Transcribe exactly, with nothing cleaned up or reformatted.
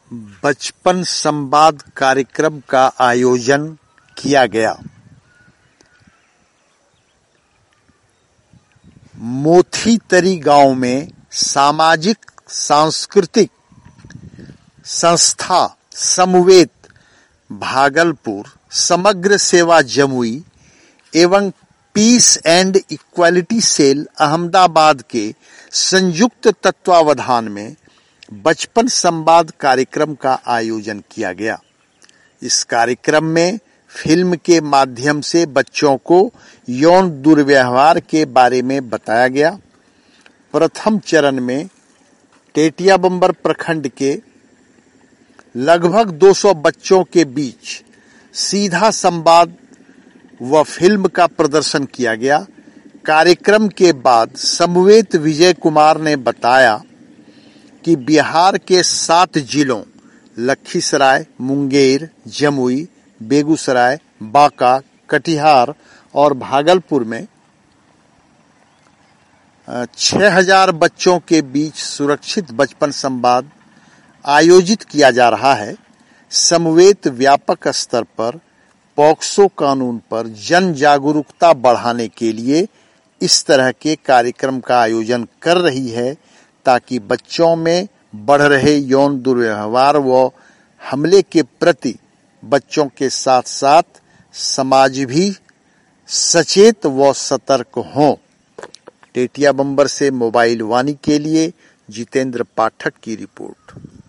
बचपन संवाद कार्यक्रम का आयोजन किया गया। मोथीतरी गांव में सामाजिक सांस्कृतिक संस्था समवेत भागलपुर, समग्र सेवा जमुई एवं peace and equality cell Ahmedabad के संयुक्त तत्वावधान में बचपन संवाद कार्यक्रम का आयोजन किया गया। इस कार्यक्रम में फिल्म के माध्यम से बच्चों को यौन दुर्व्यवहार के बारे में बताया गया। प्रथम चरण में टेटियाबंबर प्रखंड के लगभग दो सौ बच्चों के बीच सीधा संवाद व फिल्म का प्रदर्शन किया गया। कार्यक्रम के बाद समवेत विजय कुमार ने बताया कि बिहार के सात जिलों लखीसराय, मुंगेर, जमुई, बेगूसराय, बांका, कटिहार और भागलपुर में छह हजार बच्चों के बीच सुरक्षित बचपन संवाद आयोजित किया जा रहा है। समवेत व्यापक स्तर पर पॉक्सो कानून पर जन जागरूकता बढ़ाने के लिए इस तरह के कार्यक्रम का आयोजन कर रही है, ताकि बच्चों में बढ़ रहे यौन दुर्व्यवहार व हमले के प्रति बच्चों के साथ साथ समाज भी सचेत व सतर्क हो। टेटियाबंबर से मोबाइल वाणी के लिए जितेंद्र पाठक की रिपोर्ट।